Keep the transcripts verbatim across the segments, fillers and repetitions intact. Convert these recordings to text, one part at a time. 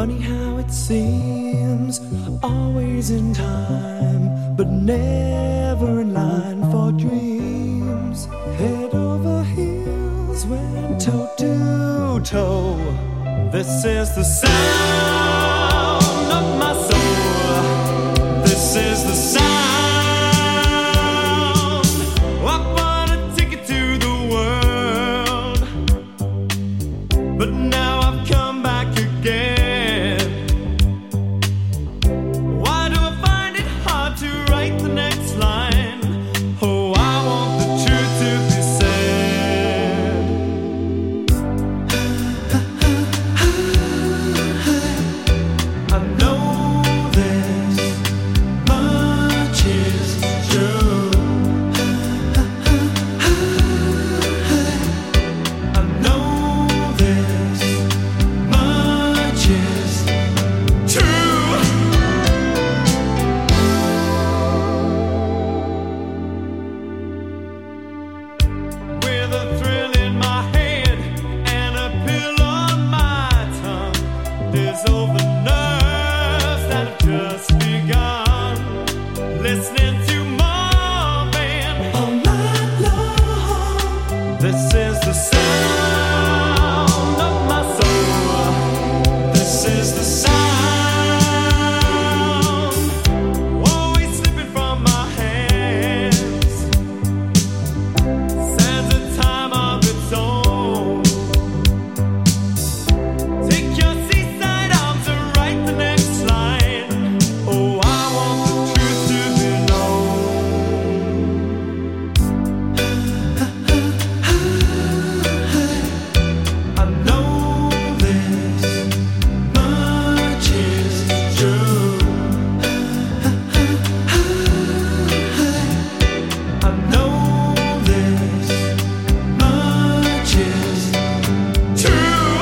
Funny how it seems, always in time, but never in line for dreams. Head over heels, went toe to toe. This is the sound of my soul. This is the sound. I bought a ticket to the world, but now I've come back again. Why do I find it hard to write the next line? Oh, I want the truth to be said. I know this much is true. I know this much is true. With a thrill in my head and a pill on my tongue, there's all the nerves that have just begun. Listening to Marvin all night long. This is the sound of my soul. This is the sound, always slipping from my hands. Sands a time of its own. Take your seaside arms and write the next line. Oh, I want the truth to be known. I know this much is true. I know this much is true.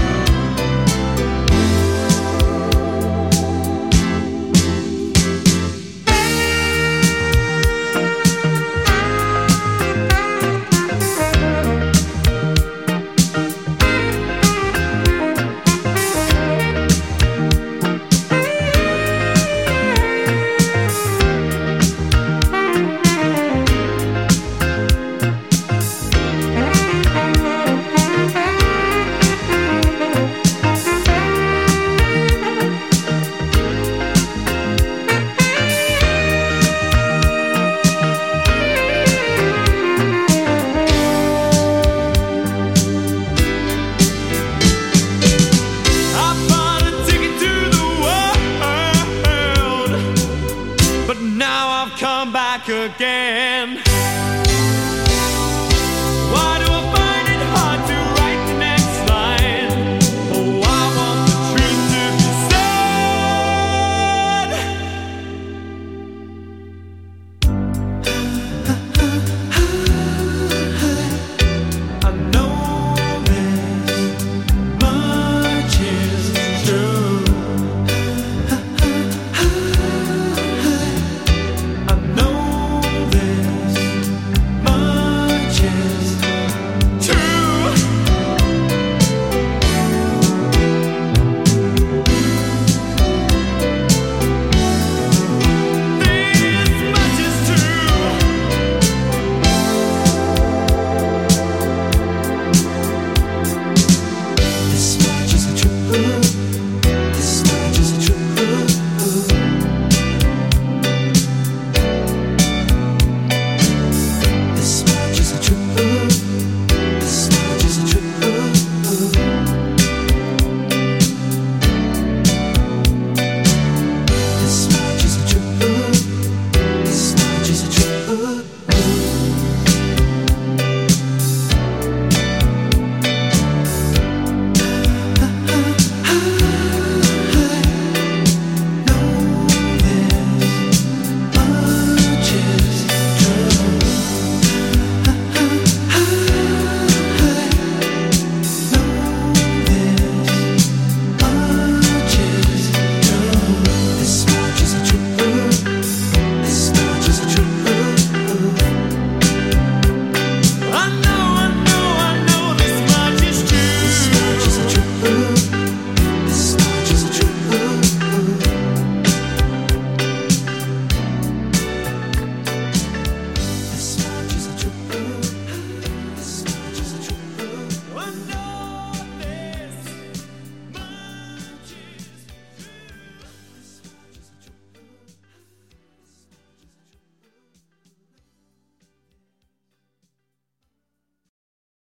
I bought a ticket to the world, but now I've come back again.